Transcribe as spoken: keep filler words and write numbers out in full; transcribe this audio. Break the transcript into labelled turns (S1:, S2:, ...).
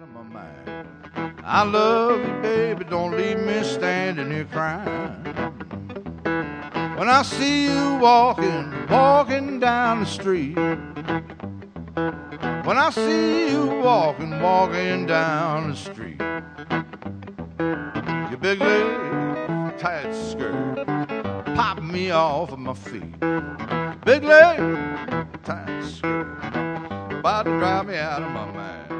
S1: out of my mind. I love you, baby, don't leave me standing here crying. When I see you walking, walking down the street. When I see you walking, walking down the street. Your big leg, tight skirt, pop me off of my feet. Big leg, tight skirt, about to drive me out of my mind.